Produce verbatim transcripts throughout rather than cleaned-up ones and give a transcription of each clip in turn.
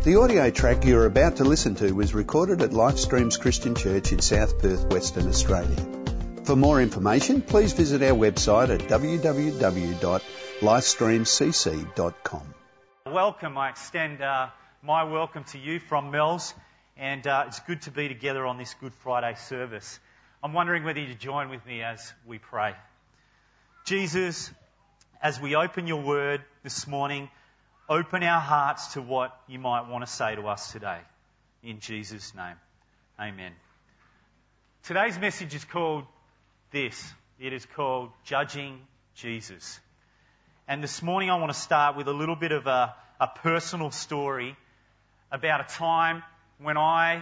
The audio track you're about to listen to was recorded at Lifestreams Christian Church in South Perth, Western Australia. For more information, please visit our website at w w w dot lifestream c c dot com. Welcome. I extend uh, my welcome to you from Mel's, and uh, it's good to be together on this Good Friday service. I'm wondering whether you join with me as we pray. Jesus, as we open your word this morning, open our hearts to what you might want to say to us today. In Jesus' name, amen. Today's message is called this. It is called Judging Jesus. And this morning I want to start with a little bit of a, a personal story about a time when I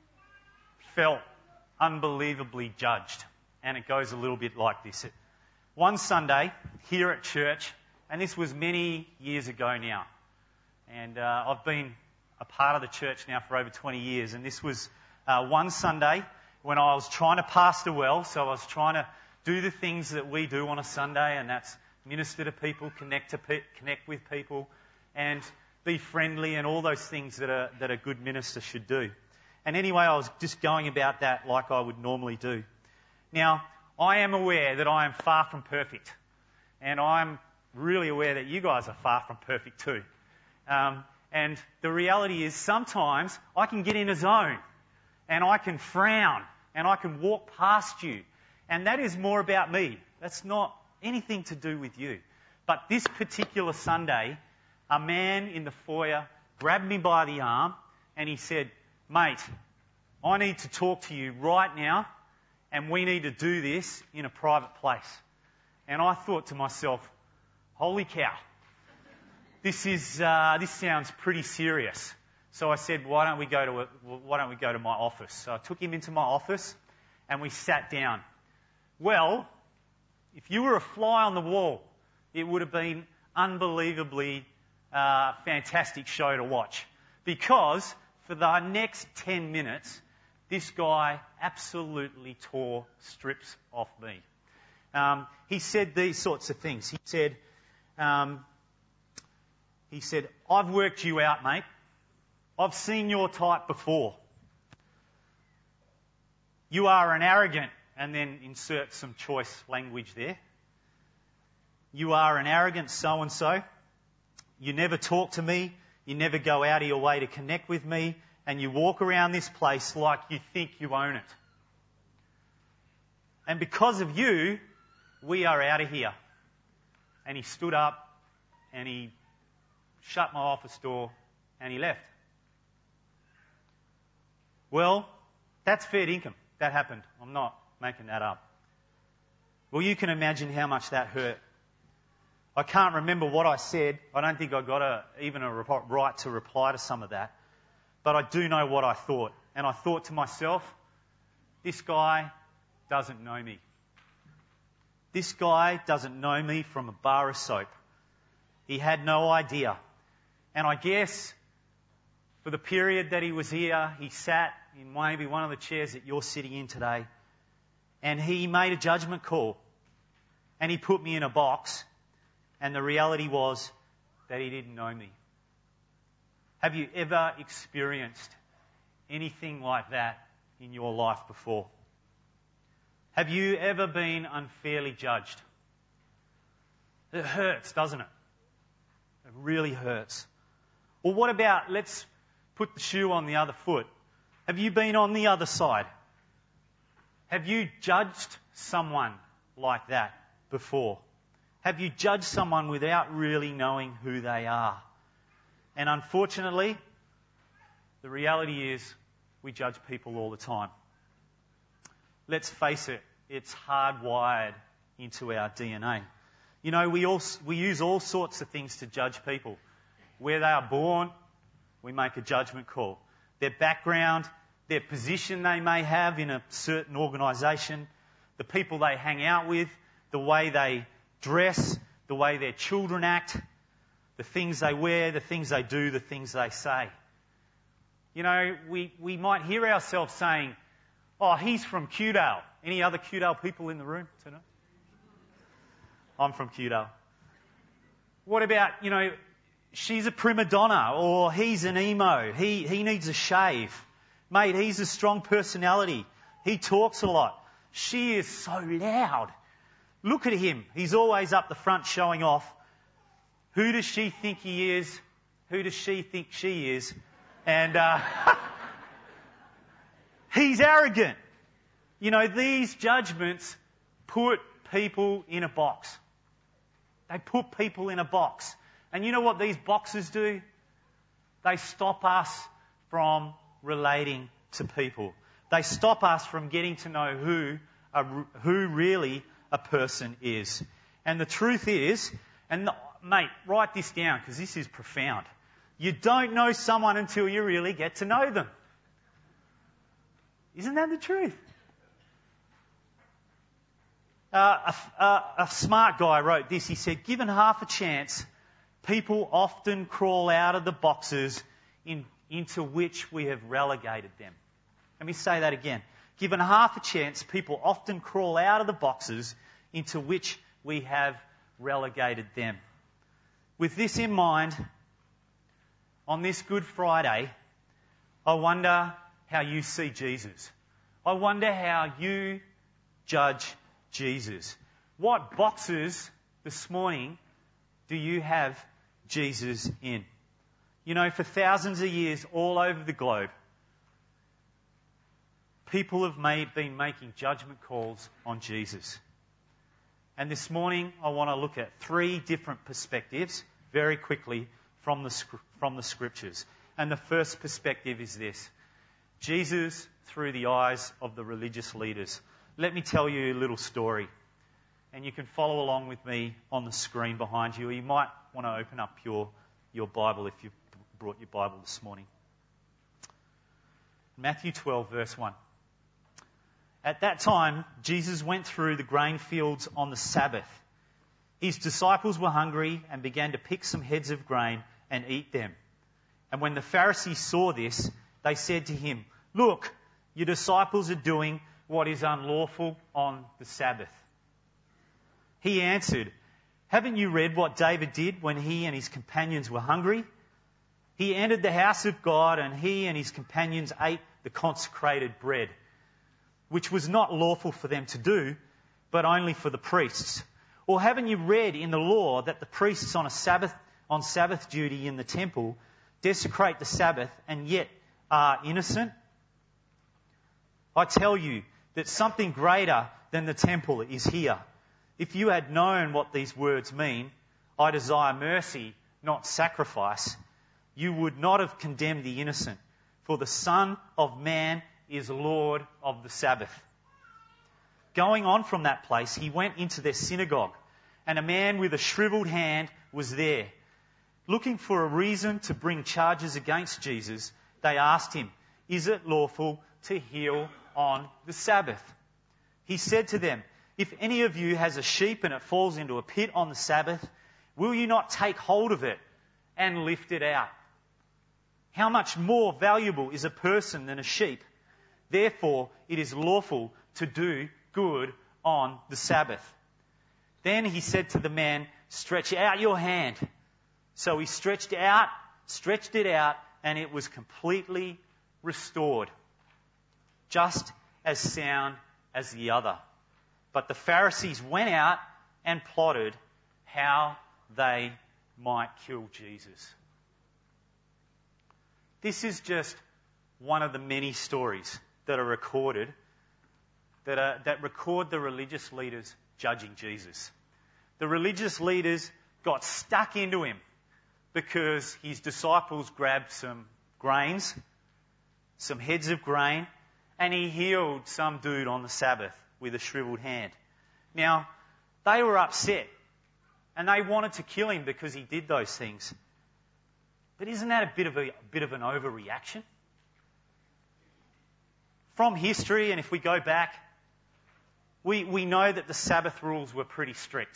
felt unbelievably judged. And it goes a little bit like this. One Sunday here at church, and this was many years ago now, and uh, I've been a part of the church now for over twenty years, and this was uh, one Sunday when I was trying to pastor well, so I was trying to do the things that we do on a Sunday, and that's minister to people, connect to pe- connect with people, and be friendly, and all those things that a, that a good minister should do. And anyway, I was just going about that like I would normally do. Now, I am aware that I am far from perfect, and I'm really aware that you guys are far from perfect too. Um, and the reality is sometimes I can get in a zone, and I can frown, and I can walk past you, and that is more about me. That's not anything to do with you. But this particular Sunday, a man in the foyer grabbed me by the arm, and he said, "Mate, I need to talk to you right now, and we need to do this in a private place." And I thought to myself, holy cow, this is uh, this sounds pretty serious. So I said, why don't we go to a, why don't we go to my office? So I took him into my office, and we sat down. Well, if you were a fly on the wall, it would have been unbelievably uh, fantastic show to watch, because for the next ten minutes, this guy absolutely tore strips off me. Um, he said these sorts of things. He said, um, he said, "I've worked you out, mate. I've seen your type before. You are an arrogant," and then insert some choice language there. "You are an arrogant so-and-so. You never talk to me. You never go out of your way to connect with me. And you walk around this place like you think you own it. And because of you, we are out of here." And he stood up and he shut my office door and he left. Well, that's fair income. That happened. I'm not making that up. Well, you can imagine how much that hurt. I can't remember what I said. I don't think I got a, even a right to reply to some of that. But I do know what I thought. And I thought to myself, this guy doesn't know me. This guy doesn't know me from a bar of soap. He had no idea. And I guess for the period that he was here, he sat in maybe one of the chairs that you're sitting in today, and he made a judgment call. And he put me in a box, and the reality was that he didn't know me. Have you ever experienced anything like that in your life before? Have you ever been unfairly judged? It hurts, doesn't it? It really hurts. Well, what about, let's put the shoe on the other foot. Have you been on the other side? Have you judged someone like that before? Have you judged someone without really knowing who they are? And unfortunately, the reality is we judge people all the time. Let's face it, it's hardwired into our D N A. You know, we all, we use all sorts of things to judge people. Where they are born, we make a judgment call. Their background, their position they may have in a certain organisation, the people they hang out with, the way they dress, the way their children act, the things they wear, the things they do, the things they say. You know, we, we might hear ourselves saying, "Oh, he's from Cudale." Any other Cudale people in the room tonight? I'm from Cudale. What about, you know, she's a prima donna, or he's an emo. He, he needs a shave. Mate, he's a strong personality. He talks a lot. She is so loud. Look at him. He's always up the front showing off. Who does she think he is? Who does she think she is? And uh, he's arrogant. You know, these judgments put people in a box. They put people in a box. And you know what these boxes do? They stop us from relating to people. They stop us from getting to know who a, who really a person is. And the truth is, and the, mate, write this down because this is profound. You don't know someone until you really get to know them. Isn't that the truth? Uh, a, a, a smart guy wrote this. He said, given half a chance, people often crawl out of the boxes in, into which we have relegated them. Let me say that again. Given half a chance, people often crawl out of the boxes into which we have relegated them. With this in mind, on this Good Friday, I wonder how you see Jesus. I wonder how you judge Jesus. What boxes this morning do you have Jesus in? You know, for thousands of years all over the globe, people have made, been making judgment calls on Jesus. And this morning I want to look at three different perspectives very quickly from the, from the Scriptures. And the first perspective is this: Jesus through the eyes of the religious leaders. Let me tell you a little story. And you can follow along with me on the screen behind you. Or you might want to open up your, your Bible if you've brought your Bible this morning. Matthew twelve, verse one. At that time, Jesus went through the grain fields on the Sabbath. His disciples were hungry and began to pick some heads of grain and eat them. And when the Pharisees saw this, they said to him, "Look, your disciples are doing what is unlawful on the Sabbath." He answered, "Haven't you read what David did when he and his companions were hungry? He entered the house of God and he and his companions ate the consecrated bread, which was not lawful for them to do, but only for the priests. Or haven't you read in the law that the priests on a Sabbath, on Sabbath duty in the temple desecrate the Sabbath and yet are innocent? I tell you that something greater than the temple is here. If you had known what these words mean, 'I desire mercy, not sacrifice,' you would not have condemned the innocent, for the Son of Man is Lord of the Sabbath." Going on from that place, he went into their synagogue, and a man with a shriveled hand was there. Looking for a reason to bring charges against Jesus, they asked him, "Is it lawful to heal on the Sabbath?" He said to them, "If any of you has a sheep and it falls into a pit on the Sabbath, will you not take hold of it and lift it out? How much more valuable is a person than a sheep? Therefore, it is lawful to do good on the Sabbath." Then he said to the man, "Stretch out your hand." So he stretched out, stretched it out, and it was completely restored, just as sound as the other. But the Pharisees went out and plotted how they might kill Jesus. This is just one of the many stories that are recorded that, are, that record the religious leaders judging Jesus. The religious leaders got stuck into him because his disciples grabbed some grains, some heads of grain, and he healed some dude on the Sabbath with a shriveled hand. Now, they were upset and they wanted to kill him because he did those things. But isn't that a bit of a, a bit of an overreaction? From history, and if we go back, we, we know that the Sabbath rules were pretty strict.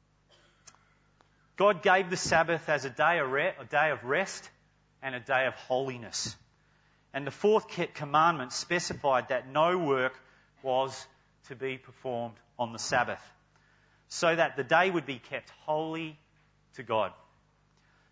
God gave the Sabbath as a day of, re- a day of rest and a day of holiness. And the fourth commandment specified that no work was to be performed on the Sabbath, so that the day would be kept holy to God.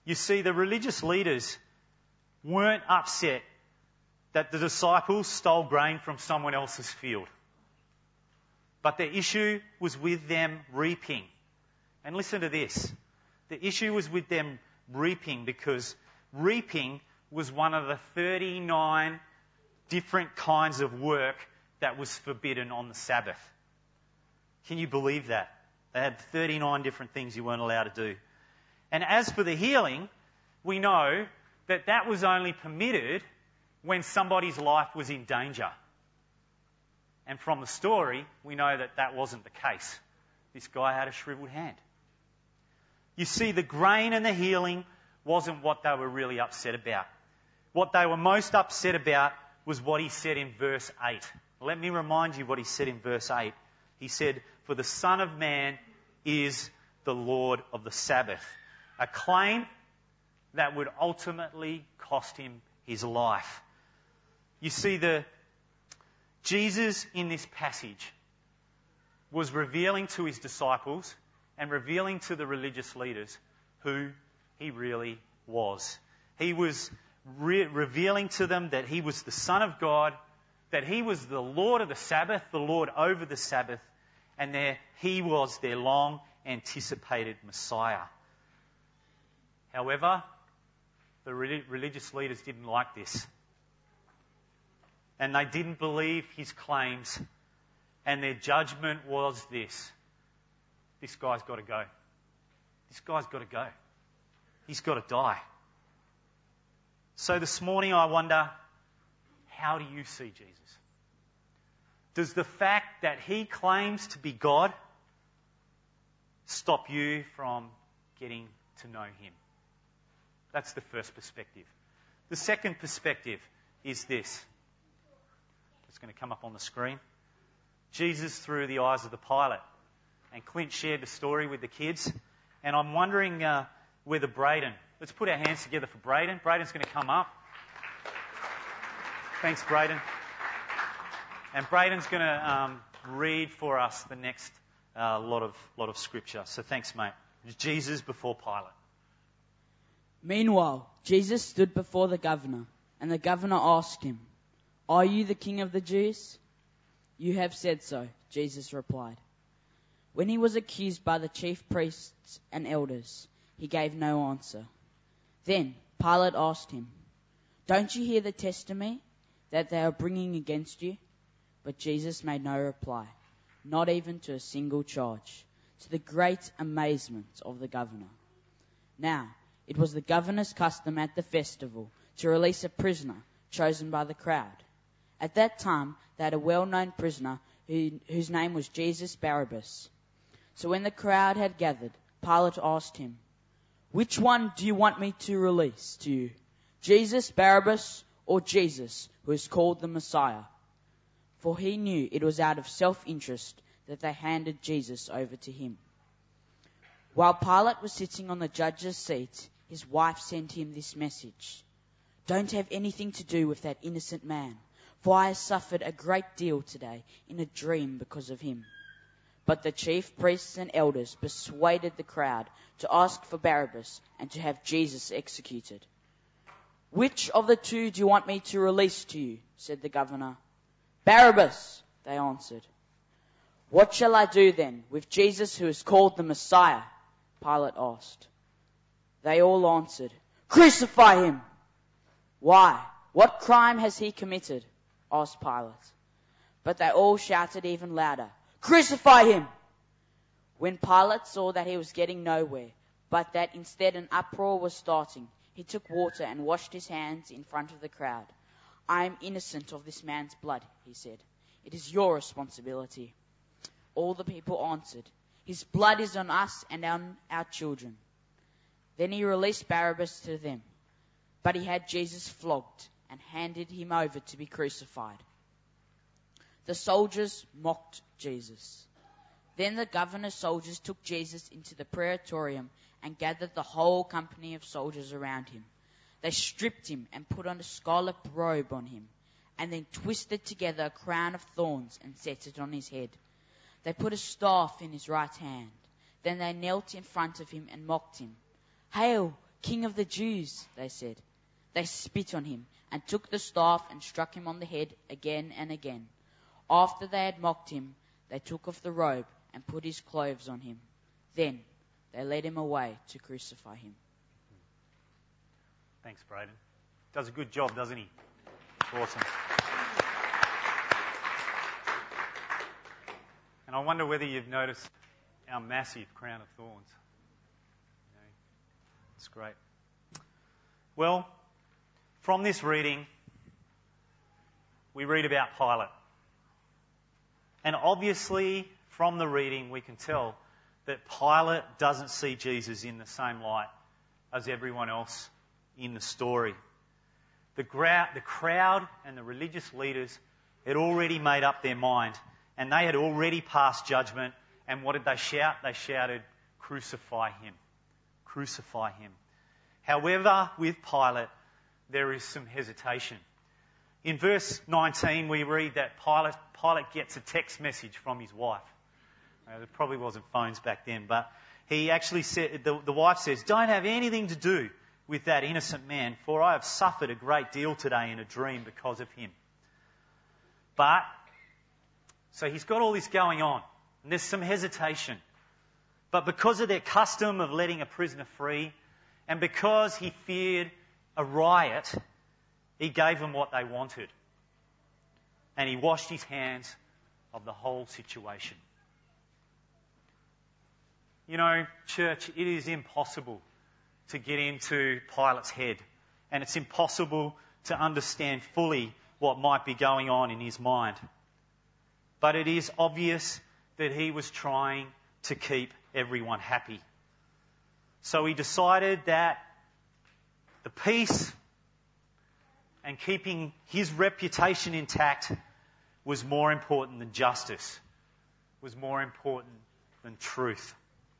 You see, the religious leaders weren't upset that the disciples stole grain from someone else's field. But the issue was with them reaping. And listen to this. The issue was with them reaping because reaping was one of the thirty-nine different kinds of work that was forbidden on the Sabbath. Can you believe that? They had thirty-nine different things you weren't allowed to do. And as for the healing, we know that that was only permitted when somebody's life was in danger. And from the story, we know that that wasn't the case. This guy had a shriveled hand. You see, the grain and the healing wasn't what they were really upset about. What they were most upset about was what he said in verse eight. Let me remind you what he said in verse eight. He said, "For the Son of Man is the Lord of the Sabbath." A claim that would ultimately cost him his life. You see, the Jesus in this passage was revealing to his disciples and revealing to the religious leaders who he really was. He was re- revealing to them that he was the Son of God, that he was the Lord of the Sabbath, the Lord over the Sabbath, and there he was their long anticipated Messiah. However, the re- religious leaders didn't like this. And they didn't believe his claims. And their judgment was this. This guy's got to go. This guy's got to go. He's got to die. So this morning I wonder, how do you see Jesus? Does the fact that he claims to be God stop you from getting to know him? That's the first perspective. The second perspective is this. It's going to come up on the screen. Jesus through the eyes of the pilot. And Clint shared the story with the kids. And I'm wondering uh, whether Braden... Let's put our hands together for Braden. Braden's going to come up. Thanks, Braden. And Braden's going to um, read for us the next uh, lot of lot of scripture. So thanks, mate. Jesus before Pilate. Meanwhile, Jesus stood before the governor, and the governor asked him, "Are you the king of the Jews?" "You have said so," Jesus replied. When he was accused by the chief priests and elders, he gave no answer. Then Pilate asked him, "Don't you hear the testimony that they are bringing against you?" But Jesus made no reply, not even to a single charge, to the great amazement of the governor. Now, it was the governor's custom at the festival to release a prisoner chosen by the crowd. At that time, they had a well-known prisoner who, whose name was Jesus Barabbas. So when the crowd had gathered, Pilate asked him, "Which one do you want me to release to you, Jesus Barabbas or Jesus, who is called the Messiah?" For he knew it was out of self-interest that they handed Jesus over to him. While Pilate was sitting on the judge's seat, his wife sent him this message: "Don't have anything to do with that innocent man, for I have suffered a great deal today in a dream because of him." But the chief priests and elders persuaded the crowd to ask for Barabbas and to have Jesus executed. "Which of the two do you want me to release to you?" said the governor. "Barabbas," they answered. "What shall I do then with Jesus who is called the Messiah?" Pilate asked. They all answered, "Crucify him!" "Why? What crime has he committed?" asked Pilate. But they all shouted even louder, "Crucify him!" When Pilate saw that he was getting nowhere, but that instead an uproar was starting, he took water and washed his hands in front of the crowd. "I am innocent of this man's blood," he said. "It is your responsibility." All the people answered, "His blood is on us and on our children." Then he released Barabbas to them, but he had Jesus flogged and handed him over to be crucified. The soldiers mocked Jesus. Then the governor's soldiers took Jesus into the praetorium and gathered the whole company of soldiers around him. They stripped him and put on a scarlet robe on him, and then twisted together a crown of thorns and set it on his head. They put a staff in his right hand. Then they knelt in front of him and mocked him. "Hail, King of the Jews, they said. They spit on him and took the staff and struck him on the head again and again. After they had mocked him, they took off the robe and put his clothes on him. Then they led him away to crucify him. Thanks, Braden. Does a good job, doesn't he? Awesome. And I wonder whether you've noticed our massive crown of thorns. You know, it's great. Well, from this reading, we read about Pilate. And obviously, from the reading, we can tell that Pilate doesn't see Jesus in the same light as everyone else in the story. The, gra- the crowd and the religious leaders had already made up their mind, and they had already passed judgment. And what did they shout? They shouted, "Crucify him! Crucify him!" However, with Pilate, there is some hesitation. In verse nineteen, we read that Pilate, Pilate gets a text message from his wife. Uh, there probably wasn't phones back then, but he actually said, the, the wife says, "Don't have anything to do with that innocent man, for I have suffered a great deal today in a dream because of him." But, so he's got all this going on, and there's some hesitation. But because of their custom of letting a prisoner free, and because he feared a riot, he gave them what they wanted. And he washed his hands of the whole situation. You know, church, it is impossible to get into Pilate's head. And it's impossible to understand fully what might be going on in his mind. But it is obvious that he was trying to keep everyone happy. So he decided that the peace and keeping his reputation intact was more important than justice, was more important than truth.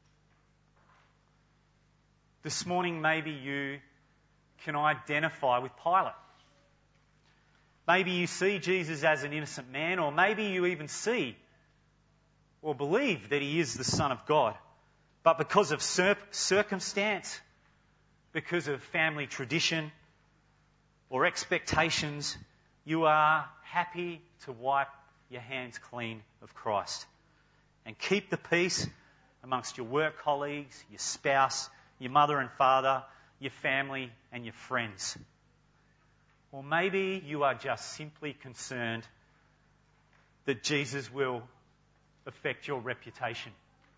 This morning, maybe you can identify with Pilate. Maybe you see Jesus as an innocent man, or maybe you even see or believe that he is the Son of God. But because of cir- circumstance, because of family tradition or expectations, you are happy to wipe your hands clean of Christ and keep the peace amongst your work colleagues, your spouse, your mother and father, your family and your friends. Or maybe you are just simply concerned that Jesus will affect your reputation.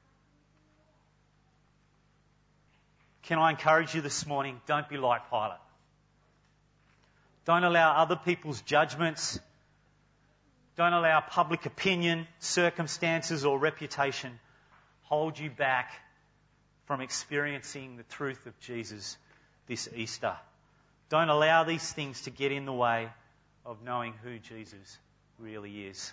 Can I encourage you this morning, don't be like Pilate. Don't allow other people's judgments, don't allow public opinion, circumstances or reputation hold you back from experiencing the truth of Jesus this Easter. Don't allow these things to get in the way of knowing who Jesus really is.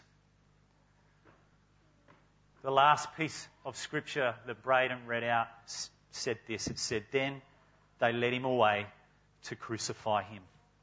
The last piece of scripture that Braden read out said this. It said, "Then they led him away to crucify him."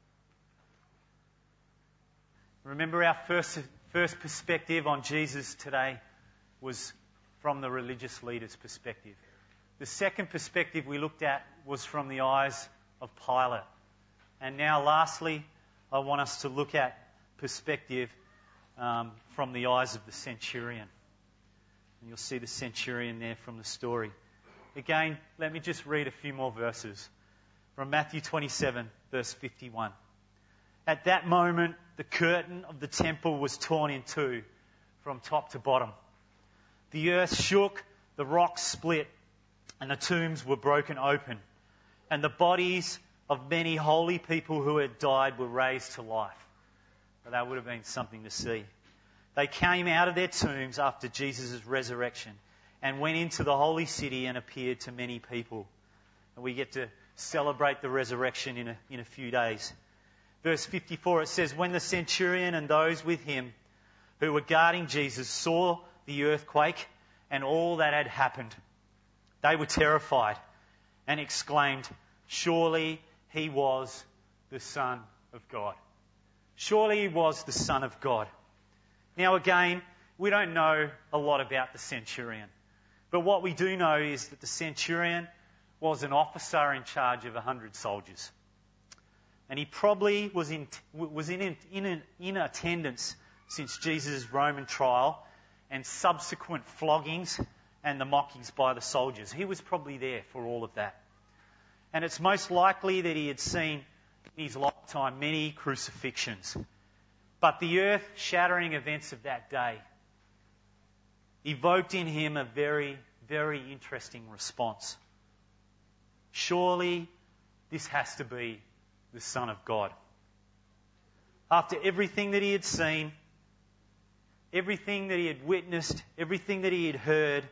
Remember, our first, first perspective on Jesus today was from the religious leaders' perspective. The second perspective we looked at was from the eyes of Pilate. And now, lastly, I want us to look at perspective um, from the eyes of the centurion. And you'll see the centurion there from the story. Again, let me just read a few more verses from Matthew twenty-seven, verse fifty-one. At that moment, the curtain of the temple was torn in two from top to bottom. The earth shook, the rocks split, and the tombs were broken open. And the bodies of many holy people who had died were raised to life. But that would have been something to see. They came out of their tombs after Jesus' resurrection and went into the holy city and appeared to many people. And we get to celebrate the resurrection in a, in a few days. Verse fifty-four, it says, "When the centurion and those with him who were guarding Jesus saw the earthquake and all that had happened, they were terrified and exclaimed, 'Surely he was the Son of God.'" Surely he was the Son of God. Now again, we don't know a lot about the centurion. But what we do know is that the centurion was an officer in charge of a hundred soldiers. And he probably was in, was in, in, in attendance since Jesus' Roman trial and subsequent floggings and the mockings by the soldiers. He was probably there for all of that. And it's most likely that he had seen in his lifetime many crucifixions. But the earth-shattering events of that day evoked in him a very, very interesting response. Surely this has to be the Son of God. After everything that he had seen, everything that he had witnessed, everything that he had heard,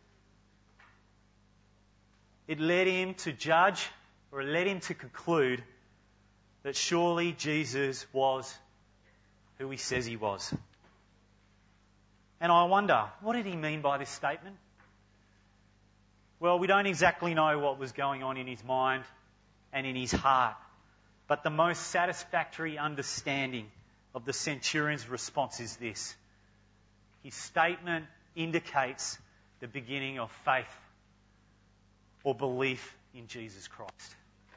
it led him to judge, or it led him to conclude that surely Jesus was who he says he was. And I wonder, what did he mean by this statement? Well, we don't exactly know what was going on in his mind and in his heart, but the most satisfactory understanding of the centurion's response is this. His statement indicates the beginning of faith or belief in Jesus Christ.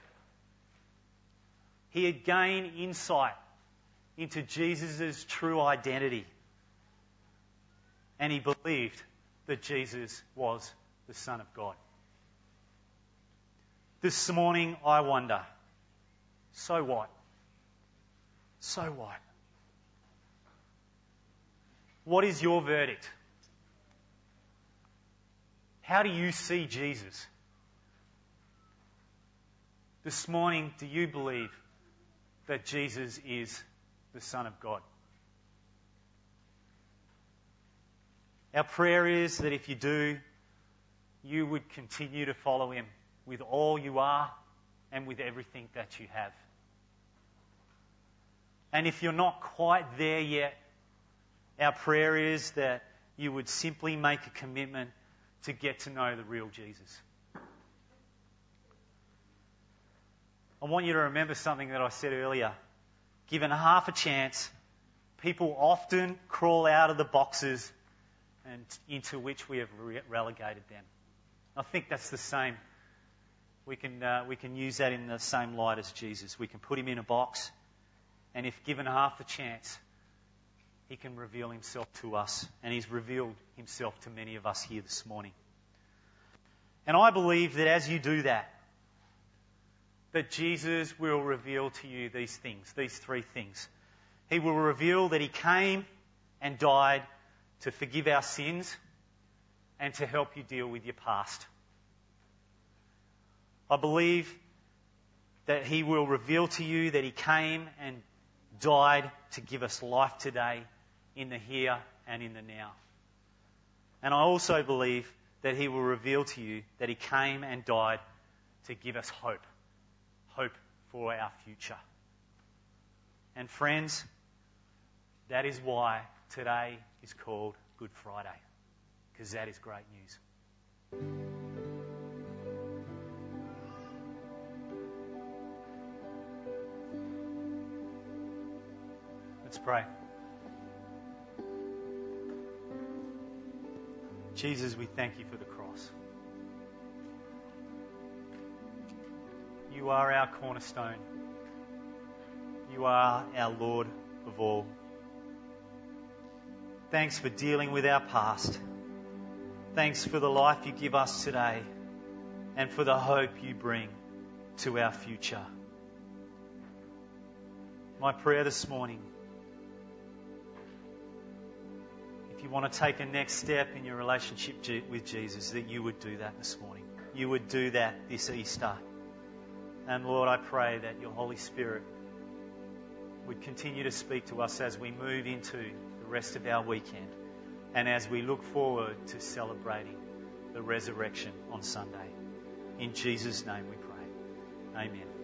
He had gained insight into Jesus' true identity, and he believed that Jesus was the Son of God. This morning, I wonder, so what? So what? What is your verdict? How do you see Jesus? This morning, do you believe that Jesus is the Son of God? Our prayer is that if you do, you would continue to follow him with all you are and with everything that you have. And if you're not quite there yet, our prayer is that you would simply make a commitment to get to know the real Jesus. I want you to remember something that I said earlier. Given half a chance, people often crawl out of the boxes and into which we have re- relegated them. I think that's the same. We can uh, we can use that in the same light as Jesus. We can put him in a box, and if given half the chance, he can reveal himself to us, and he's revealed himself to many of us here this morning. And I believe that as you do that, that Jesus will reveal to you these things, these three things. He will reveal that he came and died to forgive our sins and to help you deal with your past. I believe that he will reveal to you that he came and died to give us life today, in the here and in the now. And I also believe that he will reveal to you that he came and died to give us hope. Hope for our future. And friends, that is why today is called Good Friday, because that is great news. Let's pray. Jesus, we thank you for the cross. You are our cornerstone. You are our Lord of all. Thanks for dealing with our past. Thanks for the life you give us today and for the hope you bring to our future. My prayer this morning, if you want to take a next step in your relationship with Jesus, that you would do that this morning. You would do that this Easter. And Lord, I pray that your Holy Spirit would continue to speak to us as we move into the rest of our weekend and as we look forward to celebrating the resurrection on Sunday. In Jesus' name we pray. Amen.